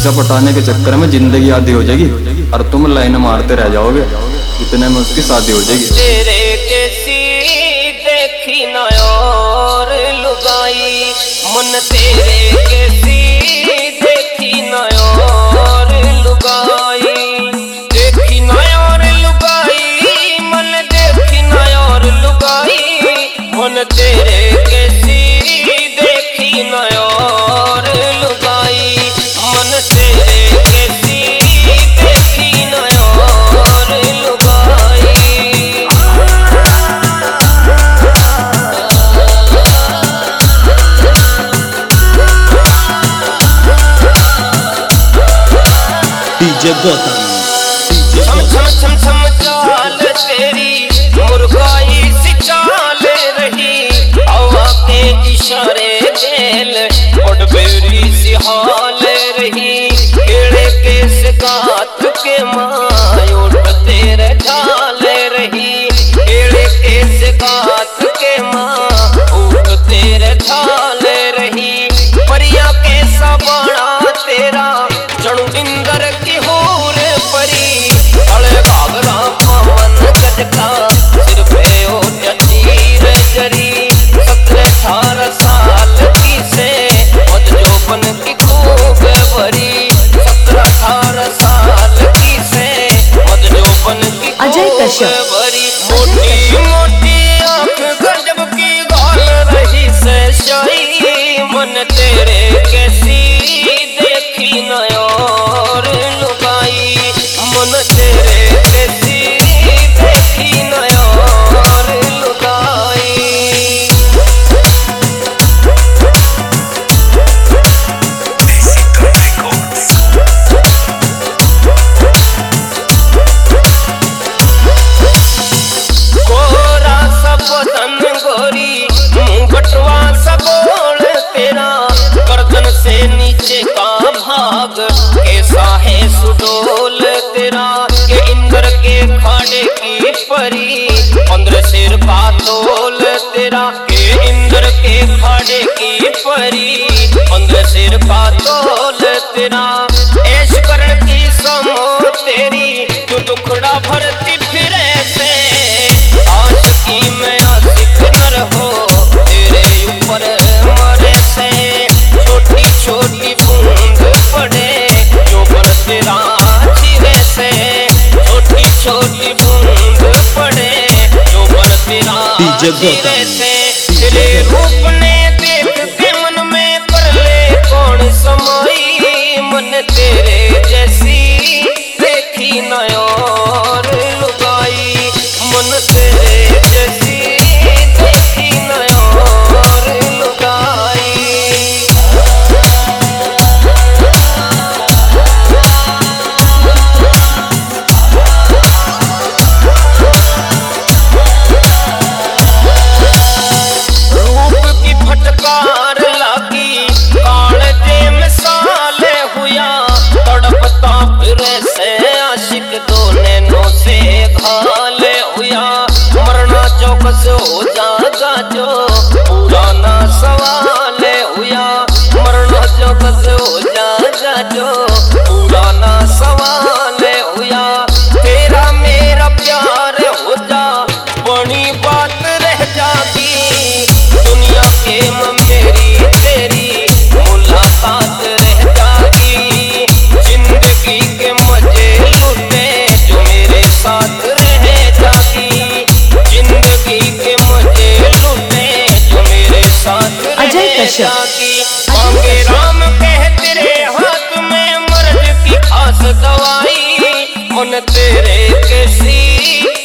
उसे पटाने के चक्कर में जिंदगी आधी हो जाएगी और तुम लाइन मारते रह जाओगे, इतने में उसकी शादी हो जाएगी। तेरे कैसी देखी ना और लुगाई, मन तेरे कैसी देखी ना और लुगाई, देखी ना और लुगाई, मन देखी ना और लुगाई, मन तेरे कैसी देखी ना और लुगाई, मन तेरे कैसी देखी ना और लुगाई। डीजे गौतम छम छम छम छम चाल तेरी मुर्गाई सी चाल रही, हवा के इशारे खेल और बेरी सी हाल रही, केड़े के सगात के मायूट तेरे ढाल रही, केड़े के सगात के मायूट तेरे ढाल रही, परिया के सबाना तेरा जणु इंदर की हूर परी, अड़े घाघरा पवन गजका सिर पे ओ तीर जरी, 17-18 साल की से मत जोबन की खूब भरी, 17-18 साल की से मत जोबन की खूब भरी, मोटी मोटी आंख गजब की गाल रही से शाही, मन तेरे कैसी देखी ना और लुगाई, मन तेरे कैसी देखी ना और लुगाई। गोरा सा बदन गोरी मुंह बटवा सा बोल तेरा, गर्दन से नीचे का भाग कैसा है सुडोल तेरा, के इंद्र के खाड़े की परी 15 सिर का तोल तेरा, के इंद्र के खाड़े की परी 15 सिर का तोल तेरा, ऐश करण की समो तेरी तू दुखड़ा भरती फिरे से, आशिकी में आशिक नर हो तेरे ऊपर मरे से, छोटी छोटी बूंद पड़े जो बन तेरा चिरे से, छोटी छोटी बूंद पड़े जो बन तेरा चिरे से, तेरे रूप ने देख के मन में कर ले कौन समाई, मन तेरे जैसी देखी ना और लुगाई, मन तेरे जैसी देखी ना और लुगाई। रूप की फटकार लागी कालजे में साले हुआ, तड़पता फिरे से आशिक दो नैनों से घाले हुआ, मरना चौकस हो जागा जो पुराना सवाल हुआ, मरना चौकस हो जागा जो पुराना सवाल हुआ, तेरा मेरा प्यार हो जा बड़ी बात रह जागी, दुनिया के मेरी तेरी मुलाकात रह जागी, जिंदगी के मजे लुटे जो मेरे साथ रह जागी, जिंदगी के मजे लुटे जो मेरे साथ रह जागी, मांगे राम कह तेरे हाथ में मर्ज की खास दवाई, मन तेरे कैसी